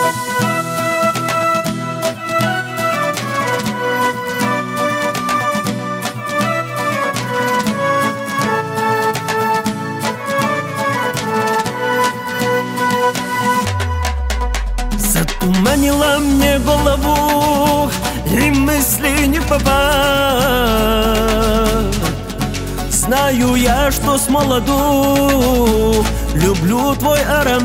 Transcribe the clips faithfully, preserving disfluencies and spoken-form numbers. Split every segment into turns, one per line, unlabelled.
Затуманила мне голову, и мысли не в попад. Знаю я, что с молоду люблю твой аромат.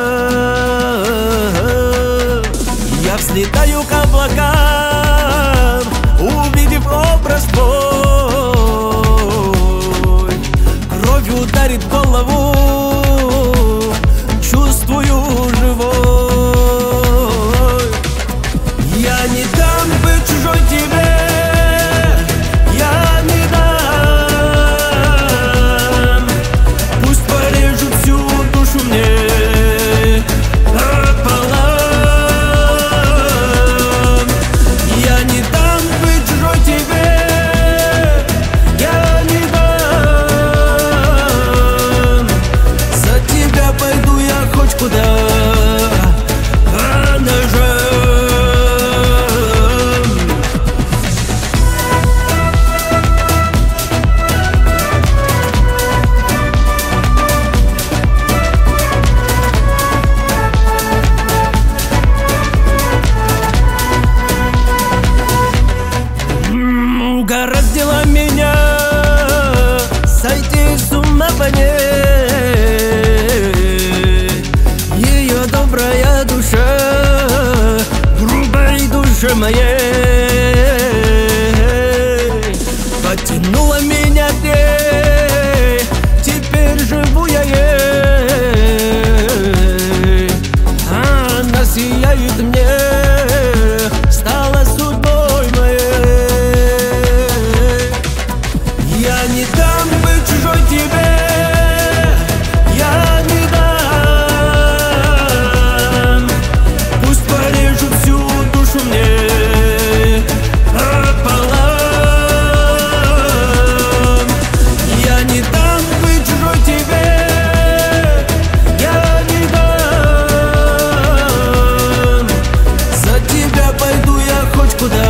Я взлетаю к облакам, увидев образ твой. Кровь ударит в голову, чувствую живой. Я не дам быть чужой тебе, я не дам. Пусть порежут всю душу мне пополам. Я не дам быть чужой тебе, я не дам. За тебя пойду я хоть куда. Угораздило меня сойти с ума по ней. Ее добрая душа грубой душе моей потянула меня к ней. Теперь живу я ей, она сияет мне, стала судьбой моей. Я не дам быть чужой тебе, я не дам. Пусть порежут всю душу мне пополам. Я не дам быть чужой тебе, я не дам. За тебя пойду я хоть куда.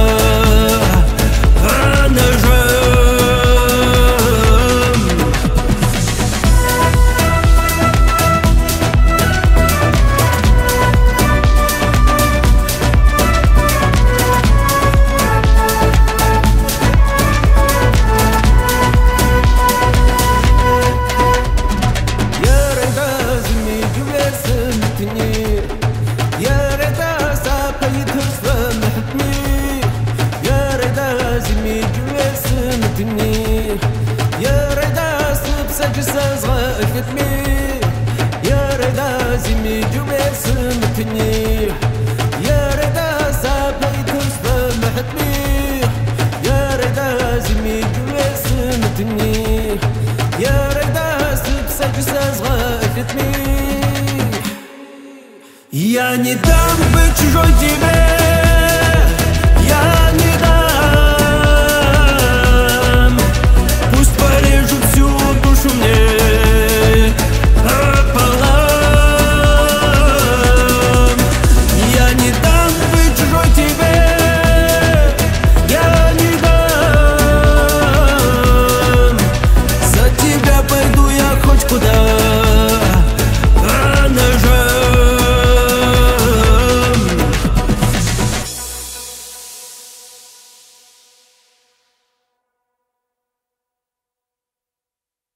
يا ريدا سبسك صغار فتمي، يا ريدا زمي جميل سمتني، يا ريدا سابيت صغار فتمي، يا ريدا زمي جميل سمتني، يا ريدا سبسك صغار فتمي. Я не дам быть чужой тебе.